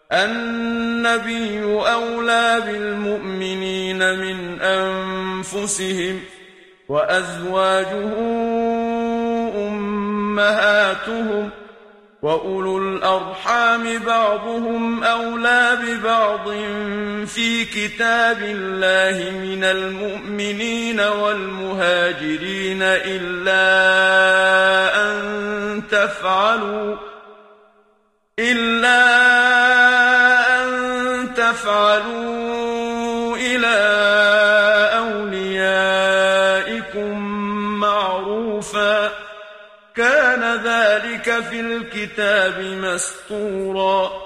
النبي أولى بالمؤمنين من أنفسهم وأزواجه أمهاتهم وأولو الأرحام بعضهم أولى ببعض في كتاب الله من المؤمنين والمهاجرين إلا أن تفعلوا إلى أوليائكم معروفا كان ذلك في الكتاب مسطورا